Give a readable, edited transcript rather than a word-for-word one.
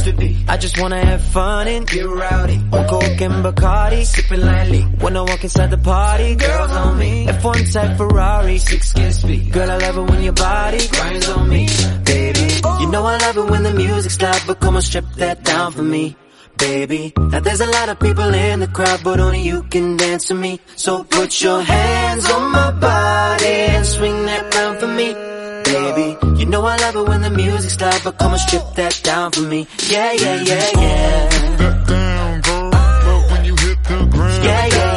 trippy. I just wanna have fun and get rowdy. On coke and Bacardi, sipping lightly. When I walk inside the party, girls on me. F1 type Ferrari, 6 kiss speed. Girl, I love it when your body grinds on me, baby. You know I love it when the music's loud, but come on, strip that down for me, baby. Now there's a lot of people in the crowd, but only you can dance to me. So put your hands on my body and swing that round for me, baby. You know I love it when the music's loud, but come on, strip that down for me. Yeah, yeah, yeah, yeah.